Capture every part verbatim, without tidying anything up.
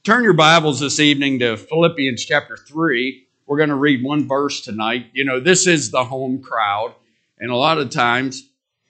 Turn your Bibles this evening to Philippians chapter three. We're going to read one verse tonight. You know, this is the home crowd. And a lot of times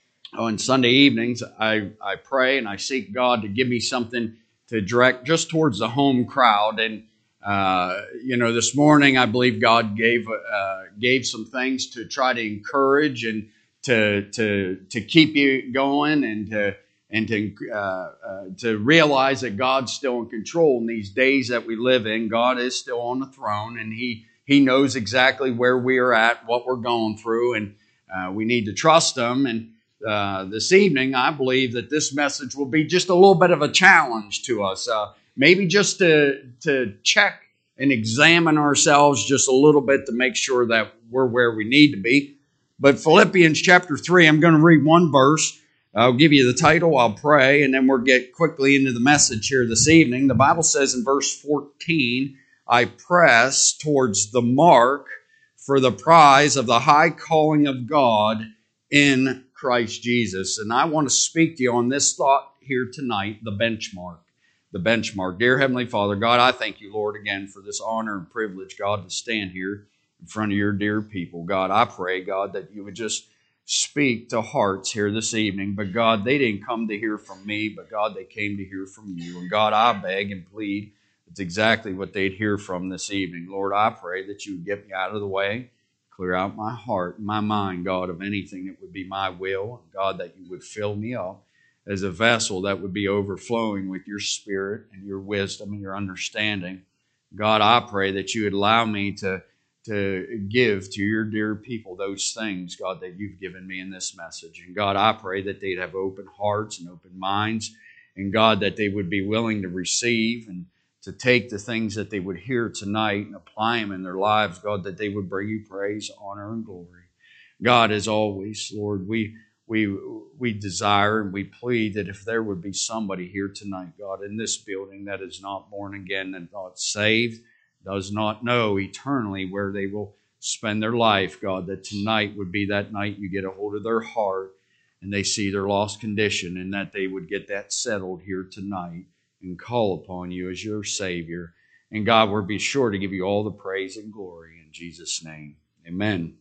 on Sunday evenings, I, I pray and I seek God to give me something to direct just towards the home crowd. And, uh, you know, this morning I believe God gave uh, gave some things to try to encourage and to to to keep you going and to and to uh, uh, to realize that God's still in control in these days that we live in. God is still on the throne, and He He knows exactly where we are at, what we're going through, and uh, we need to trust Him. And uh, this evening, I believe that this message will be just a little bit of a challenge to us, uh, maybe just to to check and examine ourselves just a little bit to make sure that we're where we need to be. But Philippians chapter three, I'm going to read one verse. I'll give you the title, I'll pray, and then we'll get quickly into the message here this evening. The Bible says in verse fourteen, I press towards the mark for the prize of the high calling of God in Christ Jesus. And I want to speak to you on this thought here tonight, the benchmark. The benchmark. Dear Heavenly Father, God, I thank you, Lord, again for this honor and privilege, God, to stand here in front of your dear people. God, I pray, God, that you would just speak to hearts here this evening. But God, they didn't come to hear from me, but God, they came to hear from you. And God, I beg and plead, it's exactly what they'd hear from this evening. Lord, I pray that you would get me out of the way, clear out my heart and my mind, God, of anything that would be my will. And God, that you would fill me up as a vessel that would be overflowing with your spirit and your wisdom and your understanding. God, I pray that you would allow me to to give to your dear people those things, God, that you've given me in this message. And God, I pray that they'd have open hearts and open minds, and God, that they would be willing to receive and to take the things that they would hear tonight and apply them in their lives, God, that they would bring you praise, honor, and glory. God, as always, Lord, we we we desire and we plead that if there would be somebody here tonight, God, in this building that is not born again and not saved, does not know eternally where they will spend their life, God, that tonight would be that night you get a hold of their heart and they see their lost condition, and that they would get that settled here tonight and call upon you as your Savior. And God, we'll be sure to give you all the praise and glory in Jesus' name. Amen.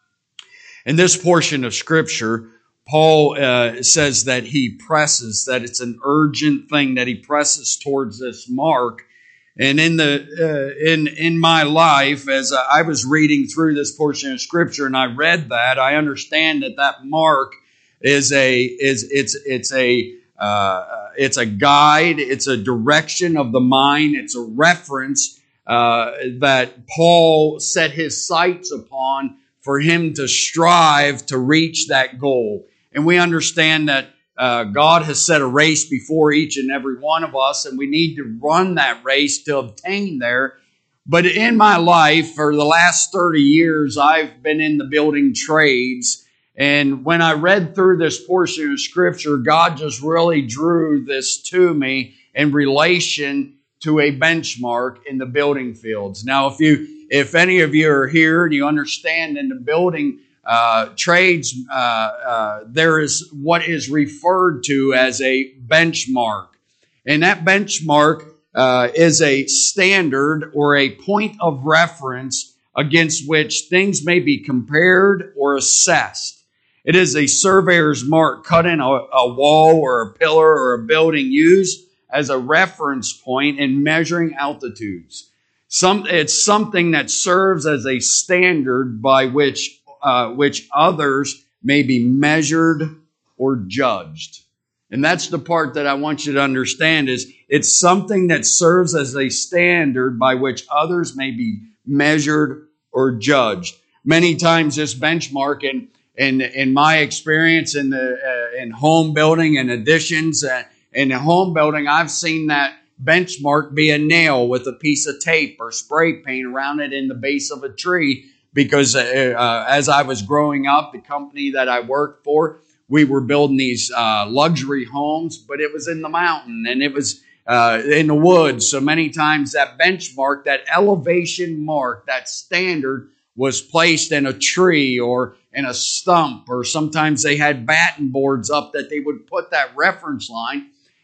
In this portion of Scripture, Paul uh, says that he presses, that it's an urgent thing, that he presses towards this mark. And in the uh, in in my life, as I was reading through this portion of Scripture, and I read that, I understand that that mark is a is it's it's a uh, it's a guide, it's a direction of the mind, it's a reference uh, that Paul set his sights upon for him to strive to reach that goal. And we understand that Uh, God has set a race before each and every one of us, and we need to run that race to obtain there. But in my life, for the last thirty years, I've been in the building trades. And when I read through this portion of Scripture, God just really drew this to me in relation to a benchmark in the building fields. Now, if you, if any of you are here and you understand in the building Uh, trades, uh, uh, there is what is referred to as a benchmark. And that benchmark uh, is a standard or a point of reference against which things may be compared or assessed. It is a surveyor's mark cut in a, a wall or a pillar or a building used as a reference point in measuring altitudes. Some, it's something that serves as a standard by which Uh, which others may be measured or judged. And that's the part that I want you to understand, is it's something that serves as a standard by which others may be measured or judged. Many times this benchmark, in, in, in my experience in, the, uh, in home building and additions, uh, in home building, I've seen that benchmark be a nail with a piece of tape or spray paint around it in the base of a tree. Because uh, uh, as I was growing up, the company that I worked for, we were building these uh, luxury homes, but it was in the mountain and it was uh, in the woods. So many times that benchmark, that elevation mark, that standard was placed in a tree or in a stump, or sometimes they had batten boards up that they would put that reference line.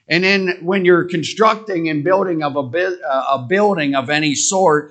And then when you're constructing and building of a, bi- uh, a building of any sort,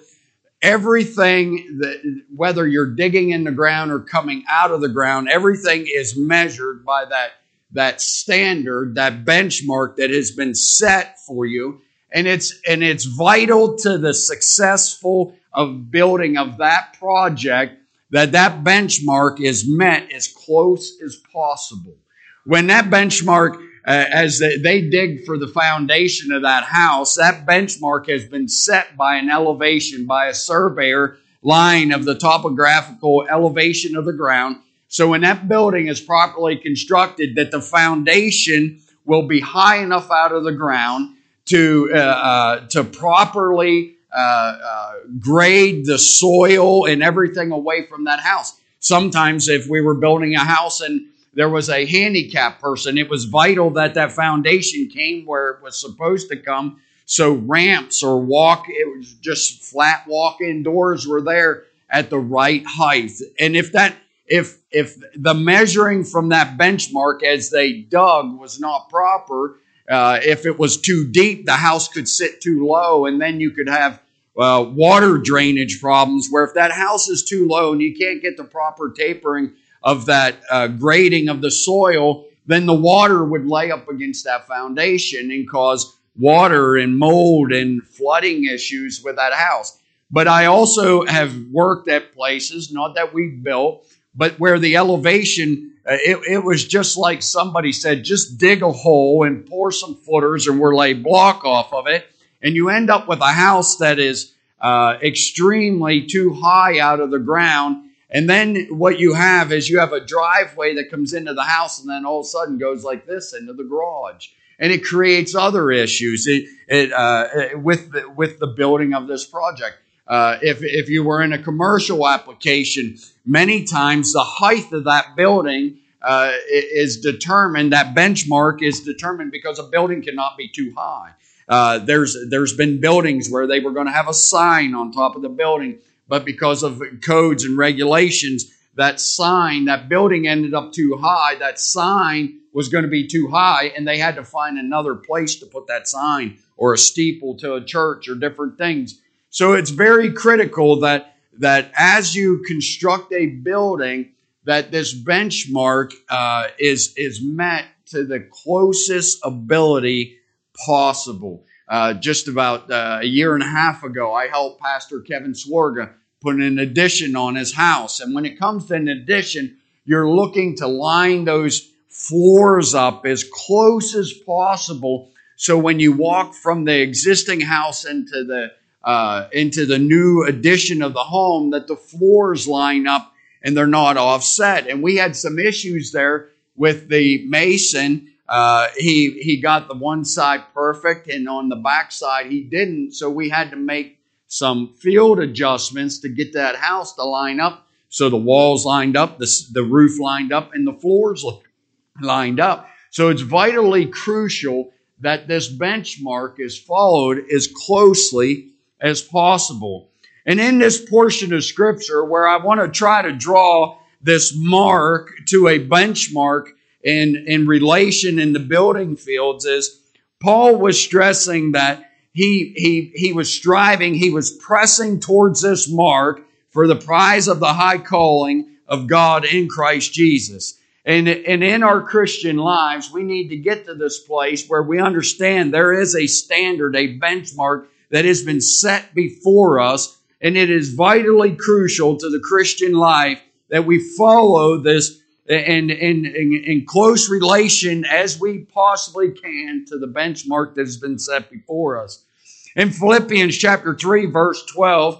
everything that, whether you're digging in the ground or coming out of the ground, everything is measured by that, that standard, that benchmark that has been set for you. And it's, and it's vital to the successful of building of that project that that benchmark is met as close as possible. When that benchmark, uh, as they, they dig for the foundation of that house, that benchmark has been set by an elevation, by a surveyor line of the topographical elevation of the ground. So when that building is properly constructed, that the foundation will be high enough out of the ground to uh, uh, to properly uh, uh, grade the soil and everything away from that house. Sometimes if we were building a house and there was a handicapped person, it was vital that that foundation came where it was supposed to come. So ramps or walk, it was just flat walk-in doors were there at the right height. And if that, if if the measuring from that benchmark as they dug was not proper, uh, if it was too deep, the house could sit too low, and then you could have uh, water drainage problems. Where if that house is too low and you can't get the proper tapering of that uh, grading of the soil, then the water would lay up against that foundation and cause water and mold and flooding issues with that house. But I also have worked at places, not that we built, but where the elevation, uh, it, it was just like somebody said, just dig a hole and pour some footers and we'll lay block off of it. And you end up with a house that is uh, extremely too high out of the ground. And then what you have is you have a driveway that comes into the house and then all of a sudden goes like this into the garage. And it creates other issues it, it, uh, with, the, with the building of this project. Uh, if, if you were in a commercial application, many times the height of that building uh, is determined, that benchmark is determined because a building cannot be too high. Uh, there's there's been buildings where they were going to have a sign on top of the building, but because of codes and regulations, that sign, that building ended up too high. That sign was going to be too high, and they had to find another place to put that sign, or a steeple to a church, or different things. So it's very critical that that as you construct a building, that this benchmark uh, is is met to the closest ability possible. Uh, just about uh, a year and a half ago, I helped Pastor Kevin Swarga put an addition on his house. And when it comes to an addition, you're looking to line those floors up as close as possible. So when you walk from the existing house into the uh, into the new addition of the home, that the floors line up and they're not offset. And we had some issues there with the mason. Uh, he he got the one side perfect, and on the back side he didn't. So we had to make some field adjustments to get that house to line up. So the walls lined up, the, the roof lined up, and the floors lined up. So it's vitally crucial that this benchmark is followed as closely as possible. And in this portion of Scripture, where I want to try to draw this mark to a benchmark in, in relation in the building fields, is Paul was stressing that he, he, he was striving, he was pressing towards this mark for the prize of the high calling of God in Christ Jesus. And, and in our Christian lives, we need to get to this place where we understand there is a standard, a benchmark that has been set before us. And it is vitally crucial to the Christian life that we follow this in, in, in, in close relation as we possibly can to the benchmark that has been set before us. In Philippians chapter three, verse twelve,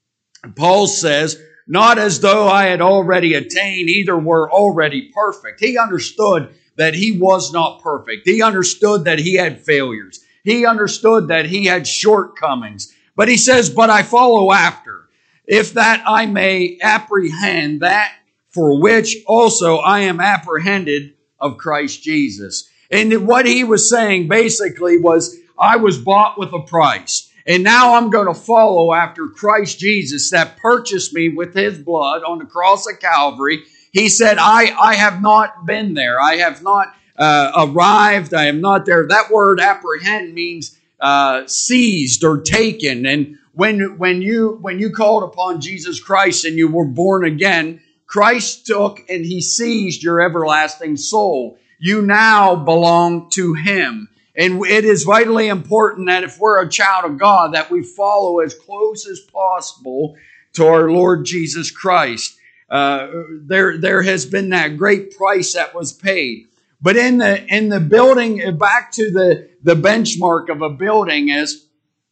Paul says, "Not as though I had already attained, either were already perfect." He understood that he was not perfect. He understood that he had failures. He understood that he had shortcomings. But he says, "But I follow after, if that I may apprehend that for which also I am apprehended of Christ Jesus." And what he was saying basically was, I was bought with a price. And now I'm going to follow after Christ Jesus that purchased me with his blood on the cross of Calvary. He said, I, I have not been there. I have not uh, arrived. I am not there. That word apprehend means uh, seized or taken. And when when you when you called upon Jesus Christ and you were born again, Christ took and he seized your everlasting soul. You now belong to him. And it is vitally important that if we're a child of God, that we follow as close as possible to our Lord Jesus Christ. Uh, there, there has been that great price that was paid. But in the in the building, back to the, the benchmark of a building is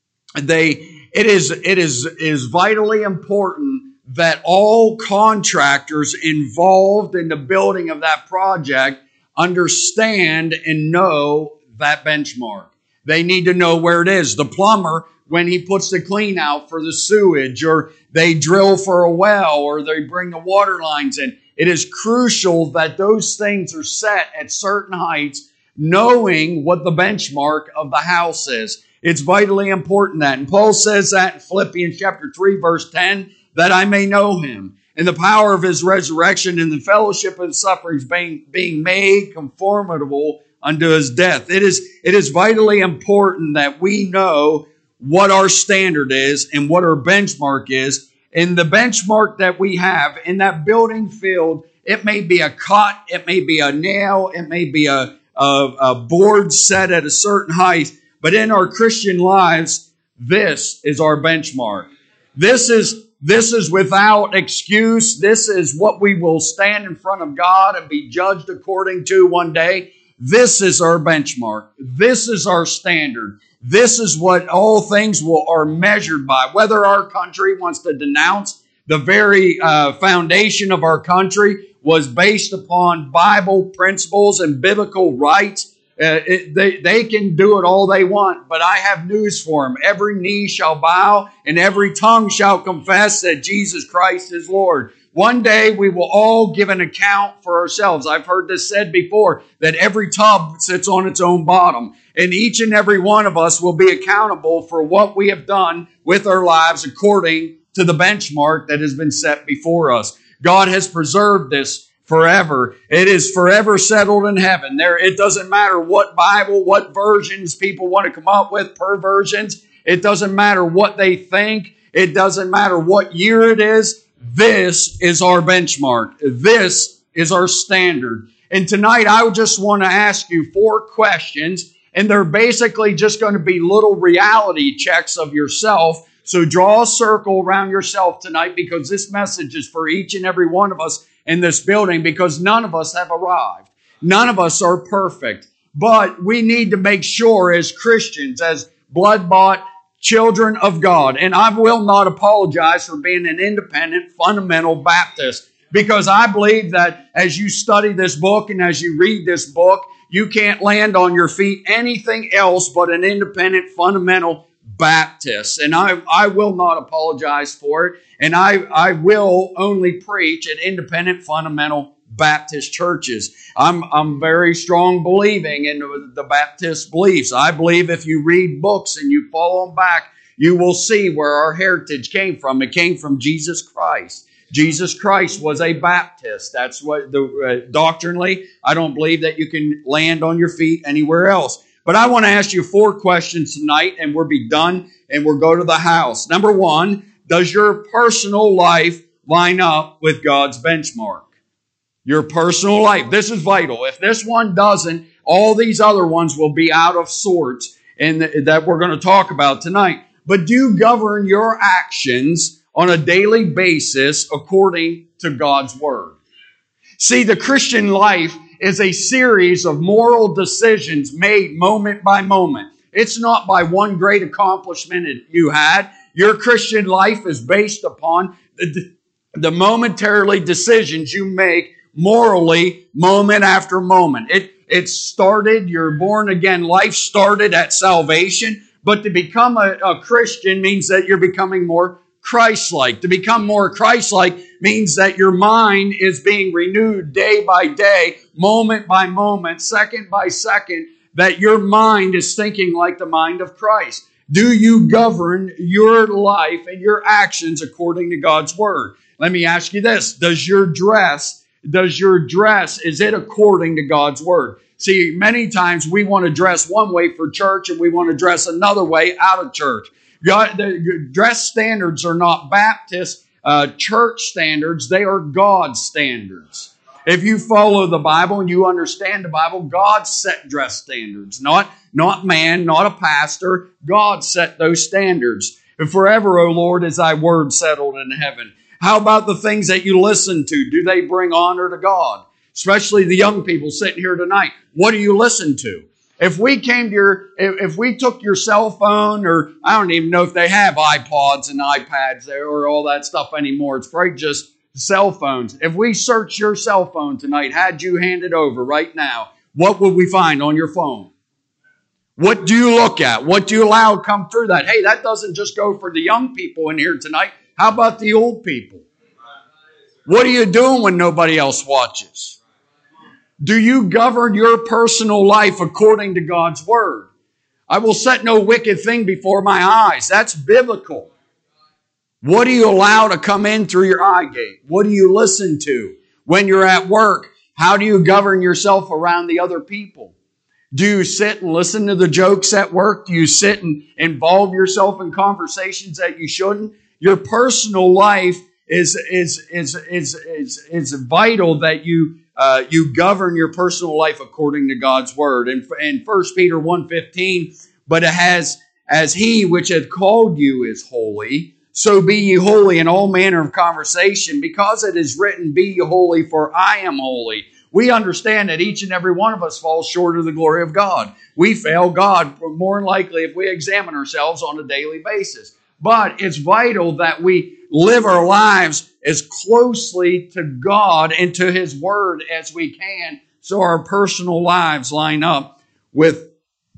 they it is it is is vitally important that all contractors involved in the building of that project understand and know that benchmark. They need to know where it is. The plumber, when he puts the clean out for the sewage, or they drill for a well, or they bring the water lines in, it is crucial that those things are set at certain heights, knowing what the benchmark of the house is. It's vitally important that. And Paul says that in Philippians chapter three, verse ten, that I may know him, and the power of his resurrection, and the fellowship of his sufferings, being, being made conformable unto his death. It is, it is vitally important that we know what our standard is and what our benchmark is. And the benchmark that we have in that building field, it may be a cut, it may be a nail, it may be a, a, a board set at a certain height. But in our Christian lives, this is our benchmark. This is This is without excuse. This is what we will stand in front of God and be judged according to one day. This is our benchmark. This is our standard. This is what all things will are measured by. Whether our country wants to denounce the very uh, foundation of our country was based upon Bible principles and biblical rights. Uh, it, they, they can do it all they want, but I have news for them. Every knee shall bow and every tongue shall confess that Jesus Christ is Lord. One day we will all give an account for ourselves. I've heard this said before, that every tub sits on its own bottom. And each and every one of us will be accountable for what we have done with our lives according to the benchmark that has been set before us. God has preserved this forever. It is forever settled in heaven. There, it doesn't matter what Bible, what versions people want to come up with, perversions. It doesn't matter what they think. It doesn't matter what year it is. This is our benchmark. This is our standard. And tonight I just want to ask you four questions, and they're basically just going to be little reality checks of yourself. So draw a circle around yourself tonight, because this message is for each and every one of us in this building, because none of us have arrived. None of us are perfect. But we need to make sure as Christians, as blood-bought children of God, and I will not apologize for being an independent fundamental Baptist, because I believe that as you study this book and as you read this book, you can't land on your feet anything else but an independent fundamental Baptist. And I, I will not apologize for it. And I, I will only preach at independent fundamental Baptist churches. I'm, I'm very strong believing in the Baptist beliefs. I believe if you read books and you follow them back, you will see where our heritage came from. It came from Jesus Christ. Jesus Christ was a Baptist. That's what the uh, doctrinally, I don't believe that you can land on your feet anywhere else. But I want to ask you four questions tonight, and we'll be done, and we'll go to the house. Number one, does your personal life line up with God's benchmark? Your personal life. This is vital. If this one doesn't, all these other ones will be out of sorts, and that we're going to talk about tonight. But do you govern your actions on a daily basis according to God's Word? See, the Christian life is a series of moral decisions made moment by moment. It's not by one great accomplishment you had. Your Christian life is based upon the, the momentarily decisions you make morally, moment after moment. It, it started, your born again life started at salvation, but to become a, a Christian means that you're becoming more Christ-like. To become more Christ-like means that your mind is being renewed day by day, moment by moment, second by second, that your mind is thinking like the mind of Christ. Do you govern your life and your actions according to God's Word? Let me ask you this. Does your dress, does your dress, is it according to God's Word? See, many times we want to dress one way for church and we want to dress another way out of church. God, the dress standards are not Baptist uh, church standards. They are God's standards. If you follow the Bible and you understand the Bible, God set dress standards. Not, not man, not a pastor. God set those standards. And forever, O Lord, is thy word settled in heaven. How about the things that you listen to? Do they bring honor to God? Especially the young people sitting here tonight. What do you listen to? If we came to your, if, if we took your cell phone, or I don't even know if they have iPods and iPads there or all that stuff anymore. It's probably just cell phones. If we search your cell phone tonight, had you hand it over right now, what would we find on your phone? What do you look at? What do you allow to come through that? Hey, that doesn't just go for the young people in here tonight. How about the old people? What are you doing when nobody else watches? Do you govern your personal life according to God's word? I will set no wicked thing before my eyes. That's biblical. What do you allow to come in through your eye gate? What do you listen to when you're at work? How do you govern yourself around the other people? Do you sit and listen to the jokes at work? Do you sit and involve yourself in conversations that you shouldn't? Your personal life is is is is is, is vital that you uh, you govern your personal life according to God's word. And in First Peter one fifteen, but it has as he which hath called you is holy, so be ye holy in all manner of conversation, because it is written, be ye holy, for I am holy. We understand that each and every one of us falls short of the glory of God. We fail God more than likely if we examine ourselves on a daily basis. But it's vital that we live our lives as closely to God and to His Word as we can, so our personal lives line up with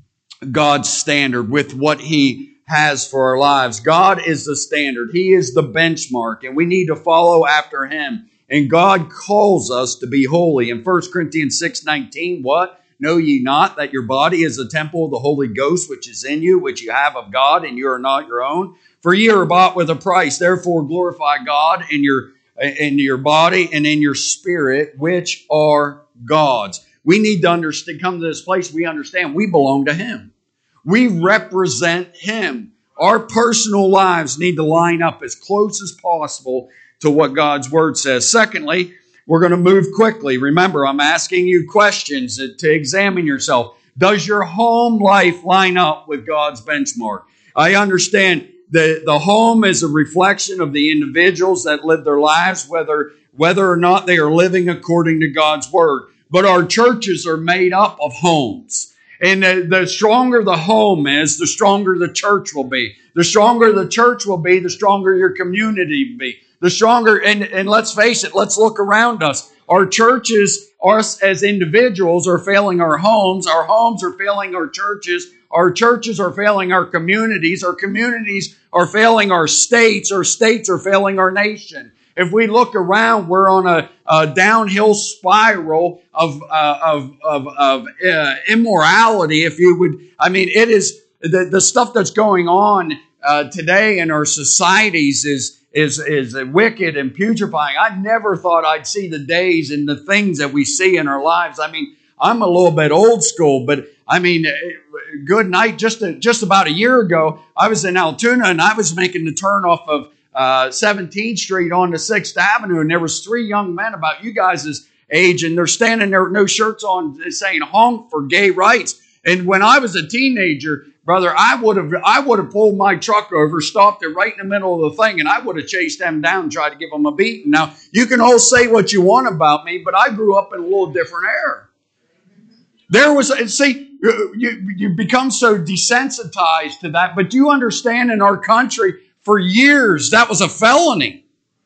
God's standard, with what He has for our lives. God is the standard. He is the benchmark, and we need to follow after Him. And God calls us to be holy. In First Corinthians six nineteen, what? Know ye not that your body is a temple of the Holy Ghost, which is in you, which you have of God, and you are not your own? For ye are bought with a price. Therefore glorify God in your, in your body and in your spirit, which are God's. We need to understand, come to this place, we understand we belong to Him. We represent Him. Our personal lives need to line up as close as possible to what God's Word says. Secondly, we're going to move quickly. Remember, I'm asking you questions to examine yourself. Does your home life line up with God's benchmark? I understand the, the home is a reflection of the individuals that live their lives, whether, whether or not they are living according to God's Word. But our churches are made up of homes. And the, the stronger the home is, the stronger the church will be. The stronger the church will be, the stronger your community will be. The stronger, and, and let's face it, let's look around us. Our churches, us as individuals, are failing our homes. Our homes are failing our churches. Our churches are failing our communities. Our communities are failing our states. Our states are failing our nation. If we look around, we're on a, a downhill spiral of uh, of of, of uh, immorality. If you would, I mean, it is the the stuff that's going on uh, today in our societies is is is wicked and putrefying. I never thought I'd see the days and the things that we see in our lives. I mean, I'm a little bit old school, but I mean, good night. Just a, just about a year ago, I was in Altoona and I was making the turn off of Uh, seventeenth Street on to sixth Avenue, and there was three young men about you guys' age, and they're standing there with no shirts on saying honk for gay rights. And when I was a teenager, brother, I would have I would have pulled my truck over, stopped it right in the middle of the thing, and I would have chased them down and tried to give them a beating. Now, you can all say what you want about me, but I grew up in a little different era. There was, see, you, you become so desensitized to that, but do you understand in our country, for years, that was a felony.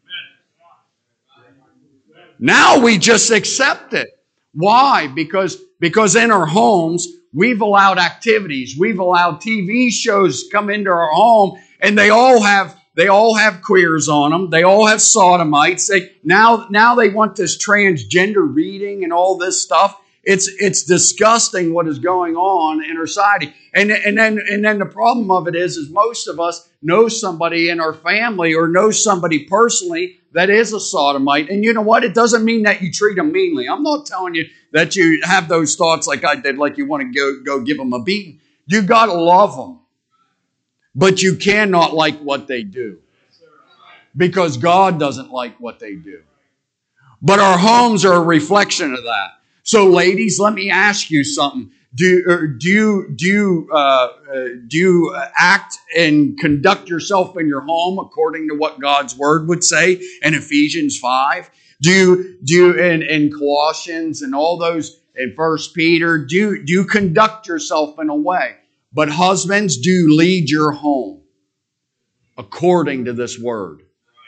Now we just accept it. Why? Because, because in our homes, we've allowed activities. We've allowed T V shows come into our home, and they all have they all have queers on them. They all have sodomites. They, now, now they want this transgender reading and all this stuff. It's it's disgusting what is going on in our society. And, and then and then the problem of it is, is most of us know somebody in our family or know somebody personally that is a sodomite. And you know what? It doesn't mean that you treat them meanly. I'm not telling you that you have those thoughts like I did, like you want to go, go give them a beating. You got to love them. But you cannot like what they do. Because God doesn't like what they do. But our homes are a reflection of that. So ladies, let me ask you something. Do, do you, do you, uh, uh, do you act and conduct yourself in your home according to what God's Word would say in Ephesians five? Do you, do you, in, in Colossians and all those, in First Peter, do you, do you conduct yourself in a way? But husbands, do lead your home according to this Word.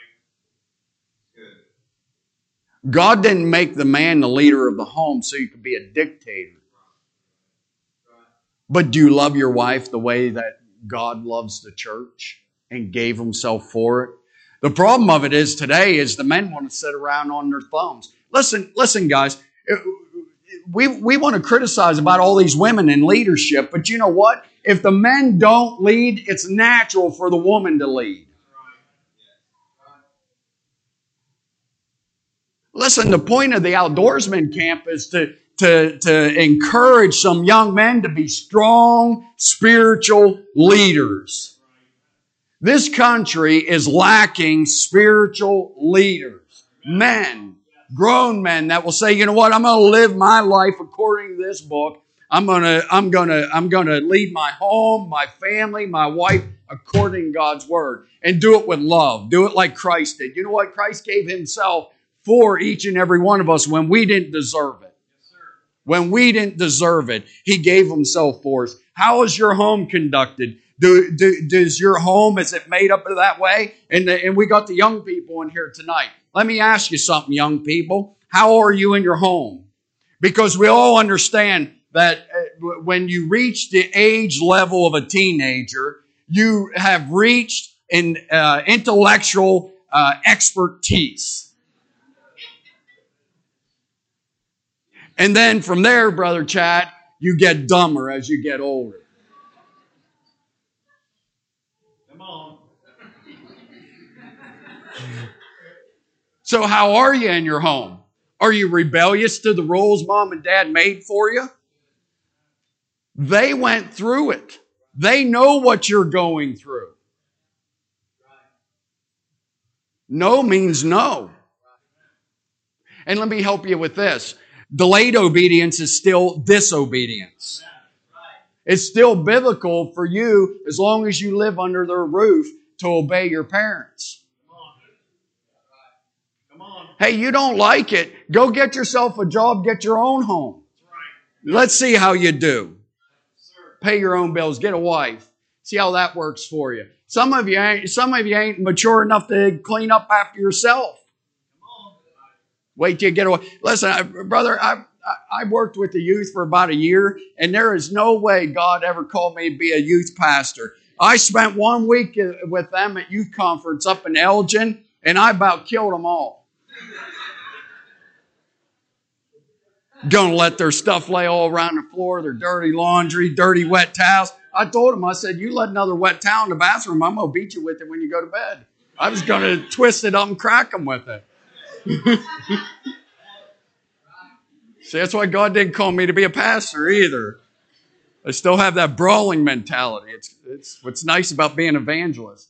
God didn't make the man the leader of the home so you could be a dictator. But do you love your wife the way that God loves the church and gave Himself for it? The problem of it is today is the men want to sit around on their thumbs. Listen, listen, guys. We, we want to criticize about all these women in leadership, but you know what? If the men don't lead, it's natural for the woman to lead. Listen, the point of the outdoorsman camp is to, to, to encourage some young men to be strong spiritual leaders. This country is lacking spiritual leaders. Men, grown men that will say, you know what, I'm going to live my life according to this book. I'm going to, I'm going to, I'm going to lead my home, my family, my wife according to God's Word. And do it with love. Do it like Christ did. You know what? Christ gave Himself for each and every one of us when we didn't deserve it. When we didn't deserve it, He gave Himself for us. How is your home conducted? Do, do, does your home, is it made up of that way? And, the, and we got the young people in here tonight. Let me ask you something, young people. How are you in your home? Because we all understand that when you reach the age level of a teenager, you have reached an uh, intellectual uh, expertise. And then from there, Brother Chad, you get dumber as you get older. Come on. So how are you in your home? Are you rebellious to the rules Mom and Dad made for you? They went through it. They know what you're going through. No means no. And let me help you with this. Delayed obedience is still disobedience. It's still biblical for you, as long as you live under their roof, to obey your parents. Hey, you don't like it. Go get yourself a job, get your own home. Let's see how you do. Pay your own bills, get a wife. See how that works for you. Some of you ain't, some of you ain't mature enough to clean up after yourself. Wait till you get away. Listen, I, brother, I, I worked with the youth for about a year, and there is no way God ever called me to be a youth pastor. I spent one week with them at youth conference up in Elgin, and I about killed them all. Gonna let their stuff lay all around the floor, their dirty laundry, dirty wet towels. I told them, I said, you let another wet towel in the bathroom, I'm going to beat you with it when you go to bed. I was going to twist it up and crack them with it. See, that's why God didn't call me to be a pastor either. I still have that brawling mentality. It's, it's what's nice about being an evangelist.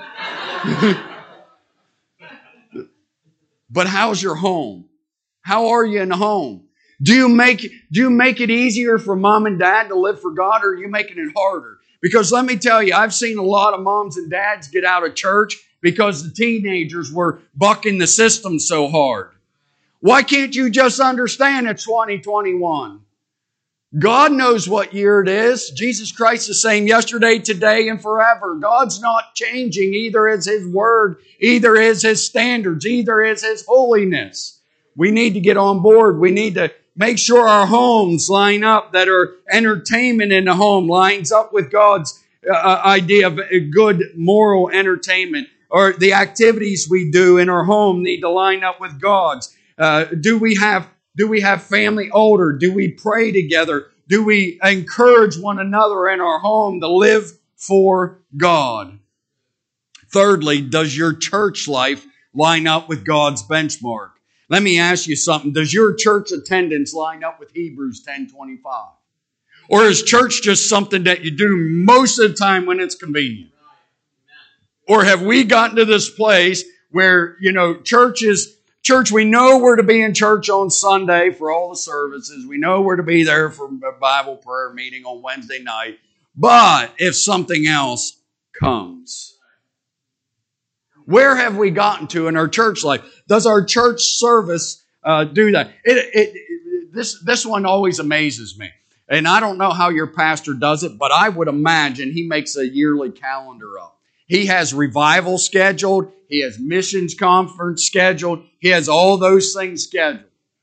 But how's your home? How are you in the home? Do you make, do you make it easier for mom and dad to live for God, or are you making it harder? Because let me tell you, I've seen a lot of moms and dads get out of church because the teenagers were bucking the system so hard. Why can't you just understand it's twenty twenty-one? God knows what year it is. Jesus Christ is the same yesterday, today, and forever. God's not changing. Either is His Word, either is His standards, either is His holiness. We need to get on board. We need to make sure our homes line up, that our entertainment in the home lines up with God's uh, idea of a good moral entertainment. Or the activities we do in our home need to line up with God's. Uh, do we have Do we have family older? Do we pray together? Do we encourage one another in our home to live for God? Thirdly, does your church life line up with God's benchmark? Let me ask you something. Does your church attendance line up with Hebrews ten twenty-five? Or is church just something that you do most of the time when it's convenient? Or have we gotten to this place where, you know, church is, church, we know we're to be in church on Sunday for all the services. We know we're to be there for a Bible prayer meeting on Wednesday night. But if something else comes, where have we gotten to in our church life? Does our church service uh, do that? It, it, it, this, this one always amazes me. And I don't know how your pastor does it, but I would imagine he makes a yearly calendar up. He has revival scheduled. He has missions conference scheduled. He has all those things scheduled.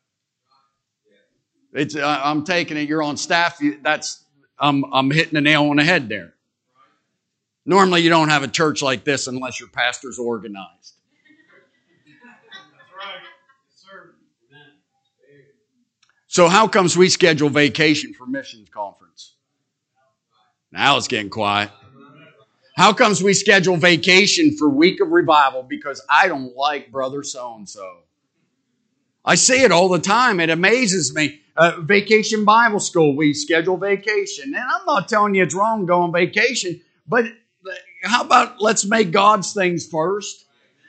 It's, uh, I'm taking it. You're on staff. That's I'm, I'm hitting the nail on the head there. Normally, you don't have a church like this unless your pastor's organized. That's right. Yes, sir. So how comes we schedule vacation for missions conference? Now it's getting quiet. How comes we schedule vacation for week of revival? Because I don't like brother so-and-so. I see it all the time. It amazes me. Uh, vacation Bible school, we schedule vacation. And I'm not telling you it's wrong going vacation, but how about let's make God's things first?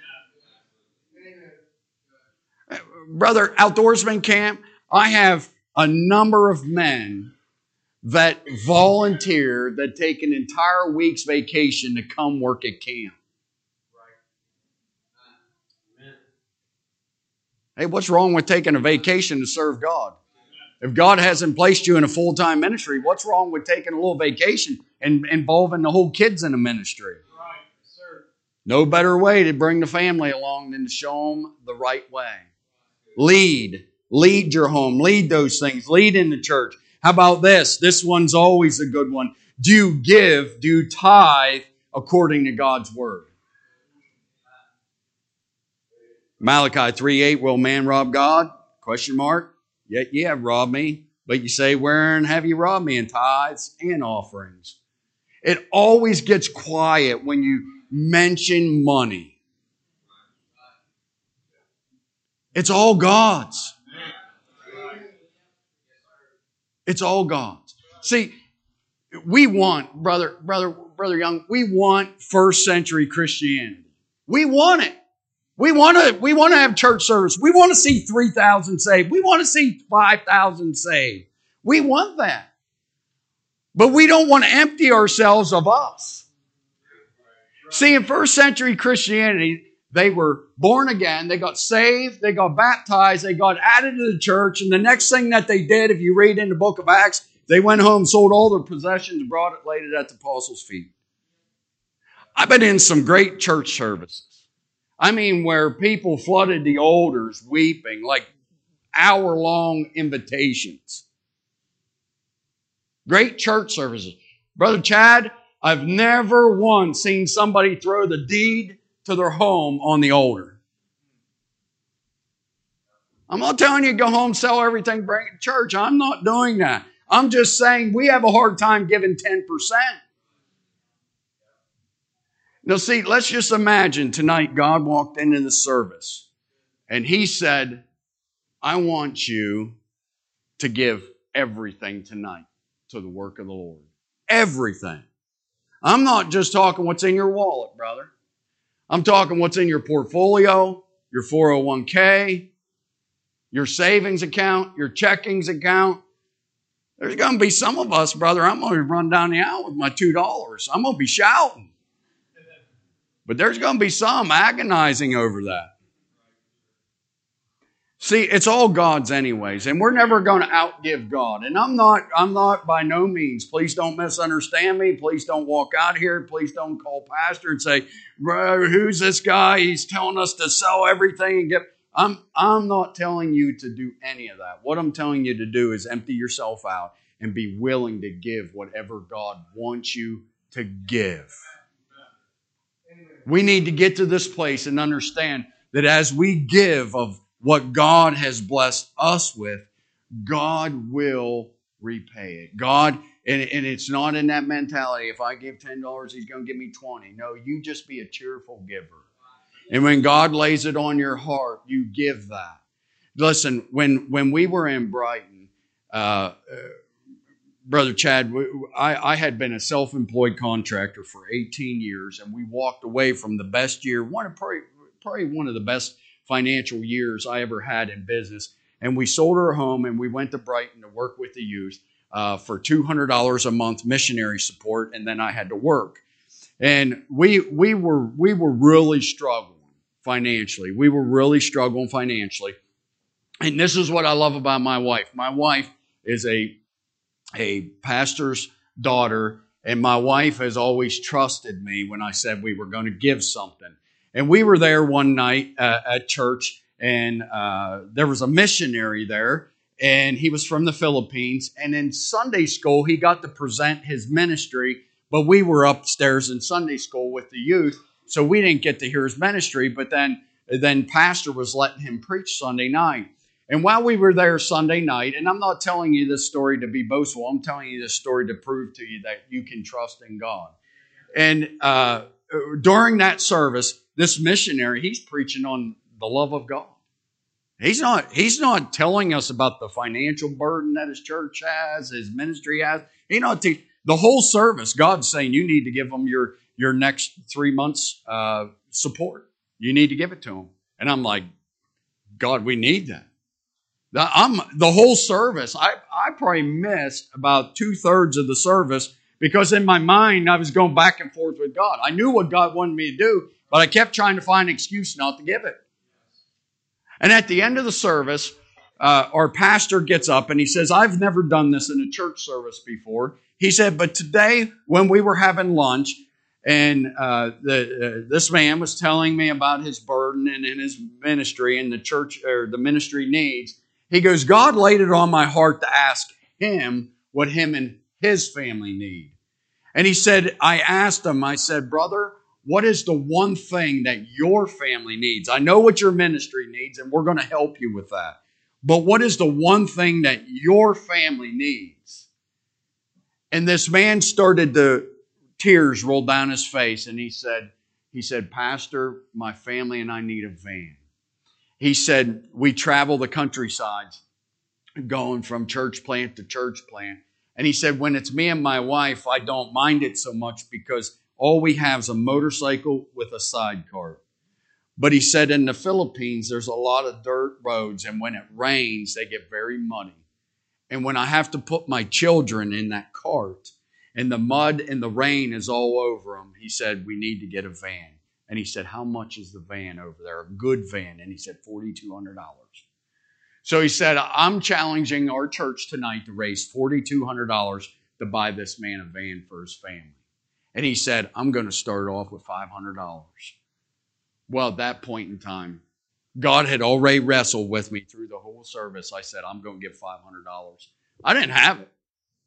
Brother, outdoorsman camp, I have a number of men that volunteer, that take an entire week's vacation to come work at camp. Hey, what's wrong with taking a vacation to serve God? If God hasn't placed you in a full-time ministry, what's wrong with taking a little vacation and involving the whole kids in the ministry? Right, sir. No better way to bring the family along than to show them the right way. Lead. Lead your home. Lead those things. Lead in the church. How about this? This one's always a good one. Do you give, do you tithe according to God's word? Malachi three eight, will man rob God? Question mark. Yet ye have robbed me. But you say, wherein have you robbed me? In tithes and offerings. It always gets quiet when you mention money. It's all God's. It's all God's. See, we want, brother, brother, brother Young, we want first century Christianity. We want it. We want to, we want to have church service. We want to see three thousand saved. We want to see five thousand saved. We want that. But we don't want to empty ourselves of us. See, in first century Christianity, they were born again, they got saved, they got baptized, they got added to the church, and the next thing that they did, if you read in the book of Acts, they went home, sold all their possessions, brought it, laid it at the apostles' feet. I've been in some great church services. I mean, where people flooded the altars weeping, like hour-long invitations. Great church services. Brother Chad, I've never once seen somebody throw the deed to their home on the altar. I'm not telling you go home, sell everything, bring it to church. I'm not doing that. I'm just saying we have a hard time giving ten percent. Now see, let's just imagine tonight God walked into the service and He said, I want you to give everything tonight to the work of the Lord. Everything. I'm not just talking what's in your wallet, brother. I'm talking what's in your portfolio, your four oh one k, your savings account, your checkings account. There's going to be some of us, brother, I'm going to run down the aisle with my two dollars. I'm going to be shouting. But there's going to be some agonizing over that. See, it's all God's anyways, and we're never going to outgive God. And I'm not, I'm not by no means, please don't misunderstand me. Please don't walk out here. Please don't call pastor and say, who's this guy? He's telling us to sell everything and get. I'm, I'm not telling you to do any of that. What I'm telling you to do is empty yourself out and be willing to give whatever God wants you to give. We need to get to this place and understand that as we give of what God has blessed us with, God will repay it. God, and, and it's not in that mentality, if I give ten dollars, He's going to give me twenty. No, you just be a cheerful giver. And when God lays it on your heart, you give that. Listen, when when we were in Brighton, uh, Brother Chad, I, I had been a self-employed contractor for eighteen years, and we walked away from the best year, one of probably, probably one of the best financial years I ever had in business. And we sold our home, and we went to Brighton to work with the youth uh, for two hundred dollars a month missionary support, and then I had to work. And we we were we were really struggling financially. We were really struggling financially. And this is what I love about my wife. My wife is a a pastor's daughter, and my wife has always trusted me when I said we were going to give something. And we were there one night uh, at church, and uh, there was a missionary there, and he was from the Philippines. And in Sunday school, he got to present his ministry, but we were upstairs in Sunday school with the youth, so we didn't get to hear his ministry. But then, then Pastor was letting him preach Sunday night. And while we were there Sunday night, and I'm not telling you this story to be boastful, I'm telling you this story to prove to you that you can trust in God. And uh, during that service, this missionary, he's preaching on the love of God. He's not, he's not telling us about the financial burden that his church has, his ministry has. He not te- the whole service, God's saying you need to give them your, your next three months uh, support. You need to give it to them. And I'm like, God, we need that. I'm the whole service. I, I probably missed about two thirds of the service because in my mind I was going back and forth with God. I knew what God wanted me to do, but I kept trying to find an excuse not to give it. And at the end of the service, uh, our pastor gets up and he says, "I've never done this in a church service before." He said, "But today when we were having lunch, and uh, the, uh, this man was telling me about his burden and in his ministry and the church or the ministry needs." He goes, "God laid it on my heart to ask him what him and his family need." And he said, I asked him, I said, "Brother, what is the one thing that your family needs? I know what your ministry needs, and we're going to help you with that. But what is the one thing that your family needs?" And this man started to, tears rolled down his face, and he said, he said, "Pastor, my family and I need a van." He said, "We travel the countrysides going from church plant to church plant." And he said, "When it's me and my wife, I don't mind it so much because all we have is a motorcycle with a sidecar." But he said in the Philippines, there's a lot of dirt roads, and when it rains, they get very muddy. And when I have to put my children in that cart and the mud and the rain is all over them, he said, "We need to get a van." And he said, "How much is the van over there? A good van?" And he said, four thousand two hundred dollars. So he said, "I'm challenging our church tonight to raise four thousand two hundred dollars to buy this man a van for his family." And he said, "I'm going to start off with five hundred dollars. Well, at that point in time, God had already wrestled with me through the whole service. I said, "I'm going to give five hundred dollars. I didn't have it.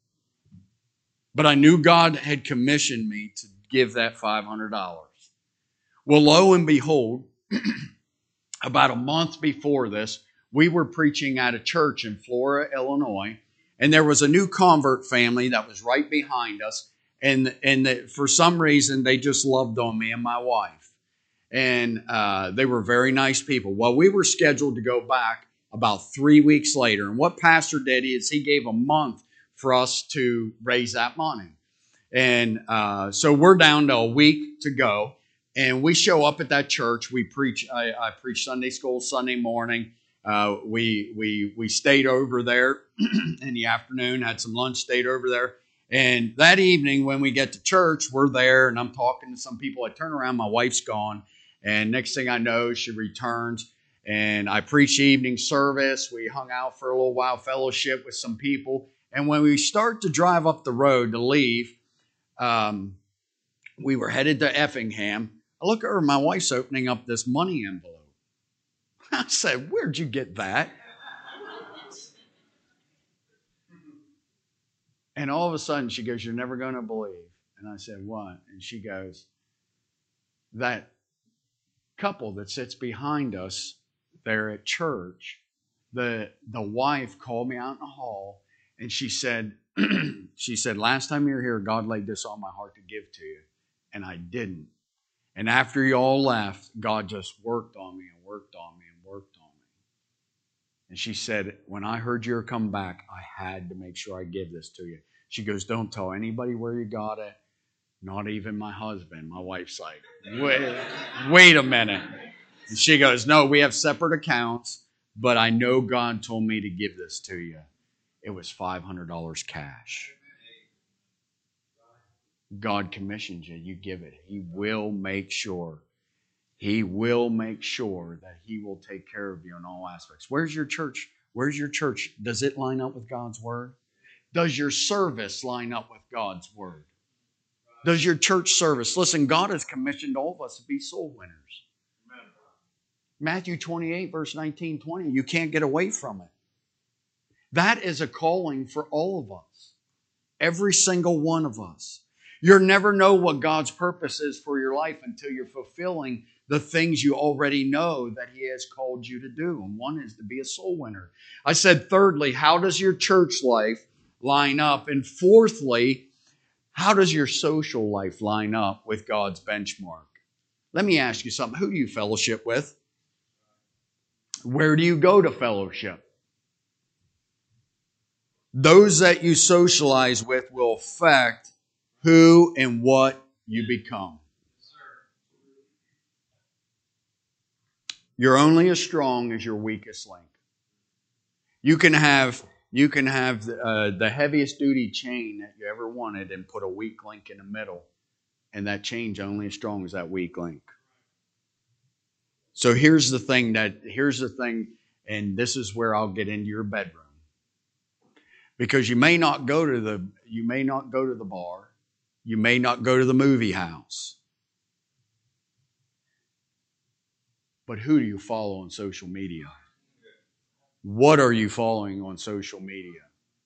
But I knew God had commissioned me to give that five hundred dollars. Well, lo and behold, about a month before this, we were preaching at a church in Flora, Illinois, and there was a new convert family that was right behind us, and and the, for some reason, they just loved on me and my wife, and uh, they were very nice people. Well, we were scheduled to go back about three weeks later, and what Pastor did is he gave a month for us to raise that money, and uh, so we're down to a week to go. And we show up at that church. We preach. I, I preach Sunday school Sunday morning. Uh, we we we stayed over there in the afternoon. Had some lunch. Stayed over there. And that evening, when we get to church, we're there, and I'm talking to some people. I turn around, my wife's gone, and next thing I know, she returns. And I preach evening service. We hung out for a little while, fellowship with some people. And when we start to drive up the road to leave, um, we were headed to Effingham. I look at her, my wife's opening up this money envelope. I said, "Where'd you get that?" And all of a sudden she goes, "You're never going to believe." And I said, "What?" And she goes, "That couple that sits behind us there at church, the, the wife called me out in the hall and she said, she said, last time you were here, God laid this on my heart to give to you. And I didn't. And after you all left, God just worked on me and worked on me and worked on me. And she said, when I heard you were coming back, I had to make sure I give this to you. She goes, don't tell anybody where you got it. Not even my husband. My wife's like, wait, wait a minute. And she goes, no, we have separate accounts, but I know God told me to give this to you. It was five hundred dollars cash. God commissioned you. You give it. He will make sure. He will make sure that He will take care of you in all aspects. Where's your church? Where's your church? Does it line up with God's Word? Does your service line up with God's Word? Does your church service? Listen, God has commissioned all of us to be soul winners. Matthew twenty-eight, verse nineteen, twenty. You can't get away from it. That is a calling for all of us. Every single one of us. You'll never know what God's purpose is for your life until you're fulfilling the things you already know that He has called you to do. And one is to be a soul winner. I said, thirdly, how does your church life line up? And fourthly, how does your social life line up with God's benchmark? Let me ask you something. Who do you fellowship with? Where do you go to fellowship? Those that you socialize with will affect who and what you become. You're only as strong as your weakest link. You can have you can have uh, the heaviest duty chain that you ever wanted and put a weak link in the middle, and that chain's only as strong as that weak link. So here's the thing that here's the thing, and this is where I'll get into your bedroom. Because you may not go to the you may not go to the bar, you may not go to the movie house. But who do you follow on social media? What are you following on social media?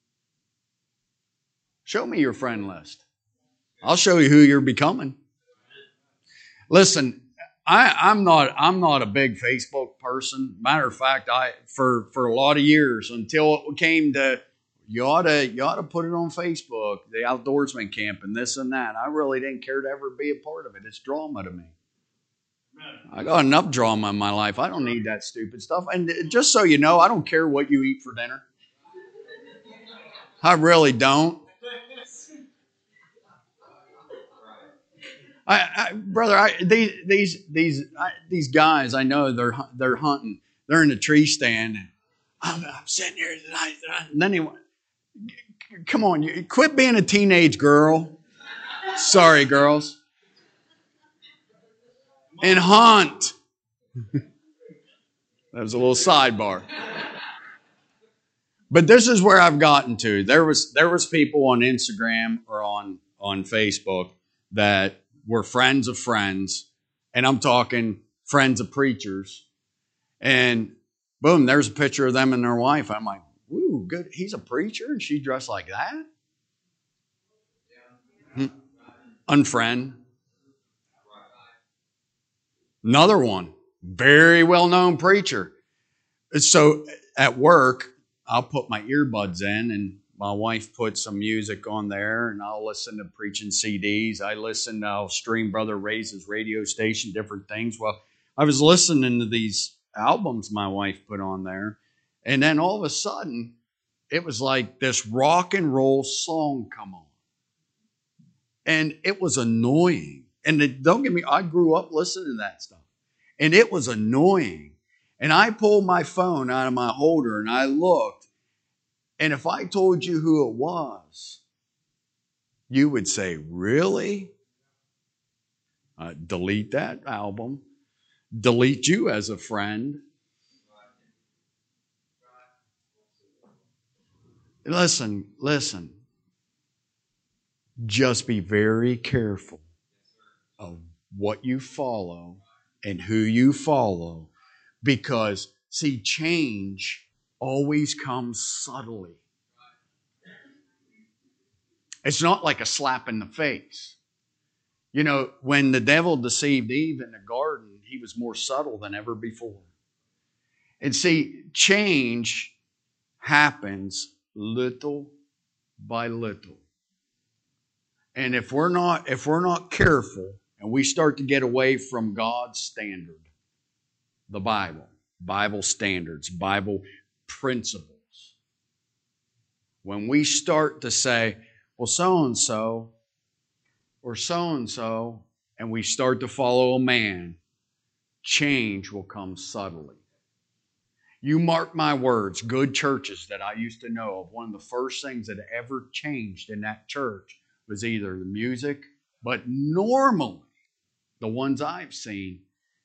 Show me your friend list. I'll show you who you're becoming. Listen, I, I'm not I'm not a big Facebook person. Matter of fact, I for, for a lot of years until it came to you ought to you ought to put it on Facebook, the outdoorsman camp and this and that. I really didn't care to ever be a part of it. It's drama to me. I got enough drama in my life. I don't need that stupid stuff. And just so you know, I don't care what you eat for dinner. I really don't. I, I brother, I, these these these I, these guys, I know they're they're hunting. They're in the tree stand. I'm, I'm sitting here tonight, and then he went, "Come on, you quit being a teenage girl." Sorry, girls. And hunt. That was a little sidebar. But this is where I've gotten to. There was there was people on Instagram or on, on Facebook that were friends of friends, and I'm talking friends of preachers. And boom, there's a picture of them and their wife. I'm like, woo, good. He's a preacher and she dressed like that? Hmm. Unfriend. Another one, very well-known preacher. So at work, I'll put my earbuds in and my wife puts some music on there and I'll listen to preaching C Ds. I listen, I'll stream Brother Ray's radio station, different things. Well, I was listening to these albums my wife put on there. And then all of a sudden, it was like this rock and roll song come on. And it was annoying. And it, don't get me, I grew up listening to that stuff. And it was annoying. And I pulled my phone out of my holder and I looked. And if I told you who it was, you would say, really? Uh, delete that album. Delete you as a friend. Listen, listen. Just be very careful of what you follow and who you follow, because, see, change always comes subtly. It's not like a slap in the face. You know, when the devil deceived Eve in the garden, he was more subtle than ever before. And see, change happens little by little. And if we're not, if we're not careful, and we start to get away from God's standard, the Bible, Bible standards, Bible principles. When we start to say, well, so-and-so or so-and-so, and we start to follow a man, change will come subtly. You mark my words, good churches that I used to know of, one of the first things that ever changed in that church was either the music, but normally the ones I've seen,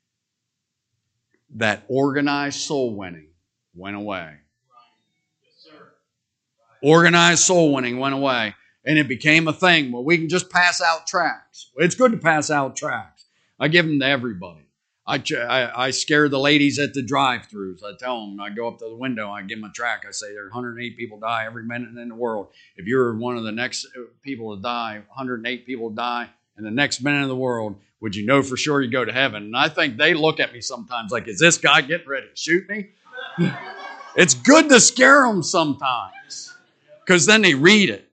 that organized soul winning went away. Yes, sir. Organized soul winning went away. And it became a thing where we can just pass out tracts. It's good to pass out tracts. I give them to everybody. I, I, I scare the ladies at the drive-thrus. I tell them, I go up to the window, I give them a tract. I say, there are one hundred eight people die every minute in the world. If you're one of the next people to die, one hundred eight people die in the next minute of the world, would you know for sure you go to heaven? And I think they look at me sometimes like, is this guy getting ready to shoot me? It's good to scare them sometimes, because then they read it.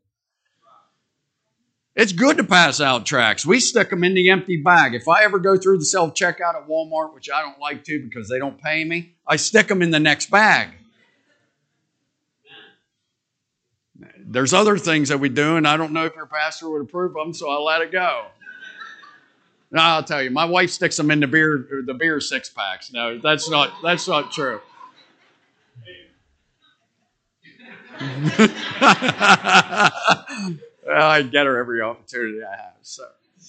It's good to pass out tracts. We stick them in the empty bag. If I ever go through the self-checkout at Walmart, which I don't like to because they don't pay me, I stick them in the next bag. There's other things that we do, and I don't know if your pastor would approve of them, so I let it go. No, I'll tell you, my wife sticks them in the beer, the beer six packs. No, that's not that's not true. Well, I get her every opportunity I have. So,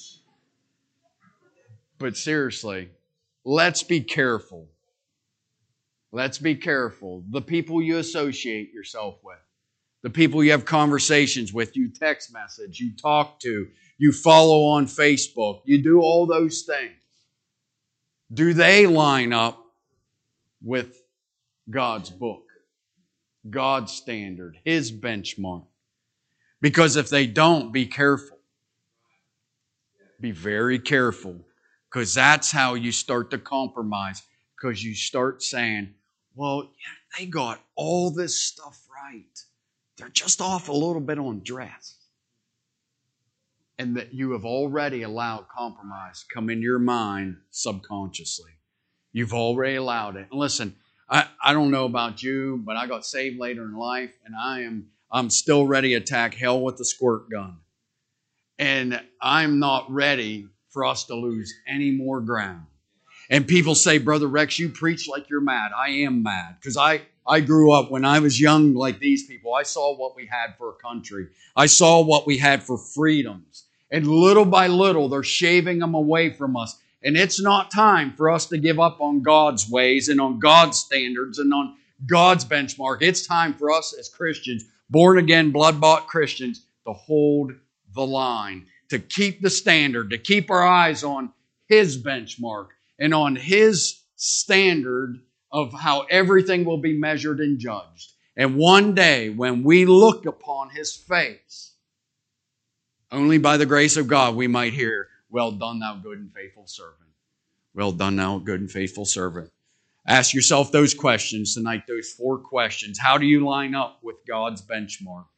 but seriously, let's be careful. Let's be careful. The people you associate yourself with, the people you have conversations with, you text message, you talk to, you follow on Facebook, you do all those things. Do they line up with God's book, God's standard, His benchmark? Because if they don't, be careful. Be very careful. Because that's how you start to compromise. Because you start saying, well, yeah, they got all this stuff right. They're just off a little bit on dress. And that you have already allowed compromise come into your mind subconsciously. You've already allowed it. And listen, I, I don't know about you, but I got saved later in life, and I am I'm still ready to attack hell with the squirt gun. And I'm not ready for us to lose any more ground. And people say, Brother Rex, you preach like you're mad. I am mad. Because I, I grew up when I was young like these people. I saw what we had for a country. I saw what we had for freedoms. And little by little, they're shaving them away from us. And it's not time for us to give up on God's ways and on God's standards and on God's benchmark. It's time for us as Christians, born-again, blood-bought Christians, to hold the line, to keep the standard, to keep our eyes on His benchmark and on His standard of how everything will be measured and judged. And one day, when we look upon His face, only by the grace of God we might hear, well done, thou good and faithful servant. Well done, thou good and faithful servant. Ask yourself those questions tonight, those four questions. How do you line up with God's benchmark?